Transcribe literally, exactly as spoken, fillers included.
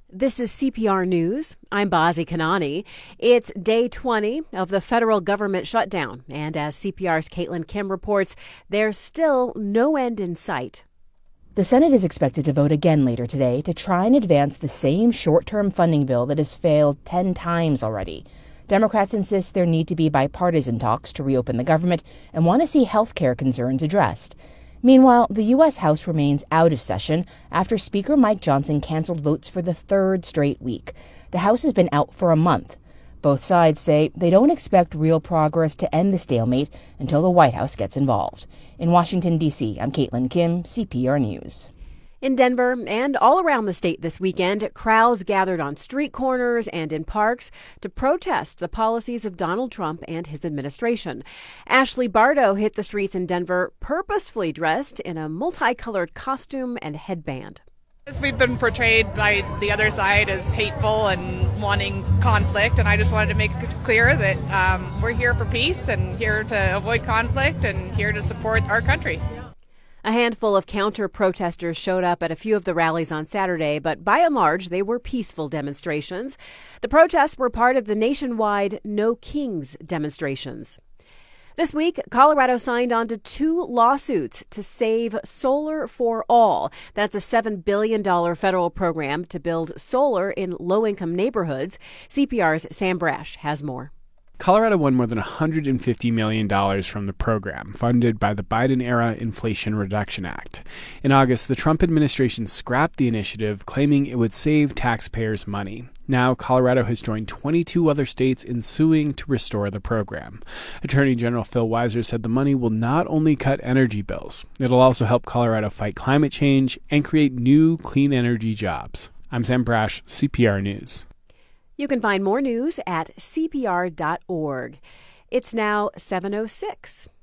This is C P R News. I'm Bazi Kanani. It's day twenty of the federal government shutdown. And as C P R's Caitlin Kim reports, there's still no end in sight. The Senate is expected to vote again later today to try and advance the same short-term funding bill that has failed ten times already. Democrats insist there need to be bipartisan talks to reopen the government and want to see health care concerns addressed. Meanwhile, the U S. House remains out of session after Speaker Mike Johnson canceled votes for the third straight week. The House has been out for a month. Both sides say they don't expect real progress to end the stalemate until the White House gets involved. In Washington, D C, I'm Caitlin Kim, C P R News. In Denver and all around the state this weekend, crowds gathered on street corners and in parks to protest the policies of Donald Trump and his administration. Ashley Bardo hit the streets in Denver purposefully dressed in a multicolored costume and headband. We've been portrayed by the other side as hateful and wanting conflict, and I just wanted to make it clear that um, we're here for peace and here to avoid conflict and here to support our country. A handful of counter-protesters showed up at a few of the rallies on Saturday, but by and large, they were peaceful demonstrations. The protests were part of the nationwide No Kings demonstrations. This week, Colorado signed on to two lawsuits to save Solar for All. That's a seven billion dollars federal program to build solar in low-income neighborhoods. C P R's Sam Brash has more. Colorado won more than one hundred fifty million dollars from the program, funded by the Biden-era Inflation Reduction Act. In August, the Trump administration scrapped the initiative, claiming it would save taxpayers money. Now, Colorado has joined twenty-two other states in suing to restore the program. Attorney General Phil Weiser said the money will not only cut energy bills, it'll also help Colorado fight climate change and create new clean energy jobs. I'm Sam Brash, C P R News. You can find more news at C P R dot org. It's now seven oh six.